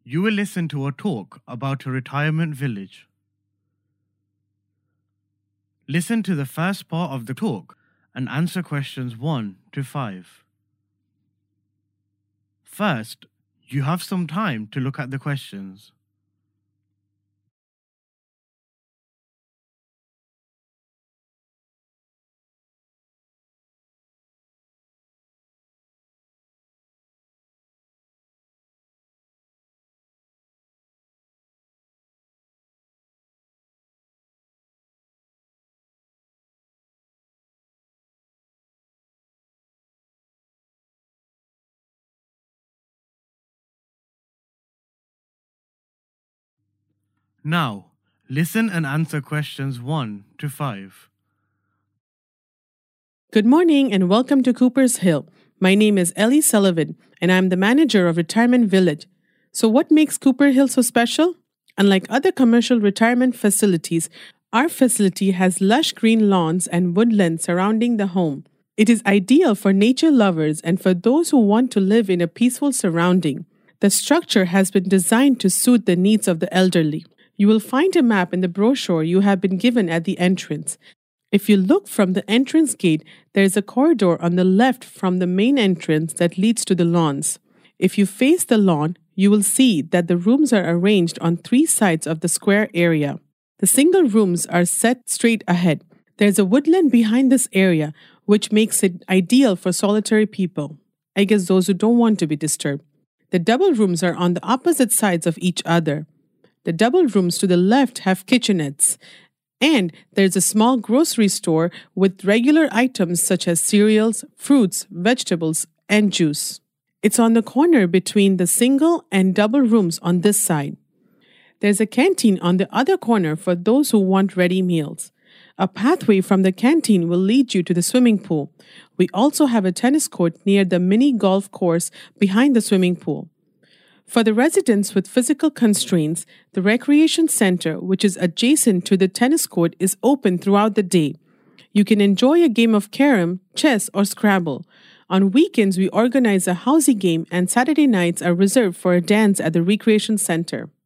You will listen to a talk about a retirement village. Listen to the first part of the talk and answer questions 1 to 5. First, you have some time to look at the questions. Now, listen and answer questions 1 to 5. Good morning and welcome to Cooper's Hill. My name is Ellie Sullivan and I'm the manager of Retirement Village. So what makes Cooper Hill so special? Unlike other commercial retirement facilities, our facility has lush green lawns and woodland surrounding the home. It is ideal for nature lovers and for those who want to live in a peaceful surrounding. The structure has been designed to suit the needs of the elderly. You will find a map in the brochure you have been given at the entrance. If you look from the entrance gate, there is a corridor on the left from the main entrance that leads to the lawns. If you face the lawn, you will see that the rooms are arranged on 3 sides of the square area. The single rooms are set straight ahead. There's a woodland behind this area, which makes it ideal for solitary people. I guess those who don't want to be disturbed. The double rooms are on the opposite sides of each other. The double rooms to the left have kitchenettes. And there's a small grocery store with regular items such as cereals, fruits, vegetables, and juice. It's on the corner between the single and double rooms on this side. There's a canteen on the other corner for those who want ready meals. A pathway from the canteen will lead you to the swimming pool. We also have a tennis court near the mini golf course behind the swimming pool. For the residents with physical constraints, the recreation center, which is adjacent to the tennis court, is open throughout the day. You can enjoy a game of carom, chess, or Scrabble. On weekends, we organize a housey game, and Saturday nights are reserved for a dance at the recreation center.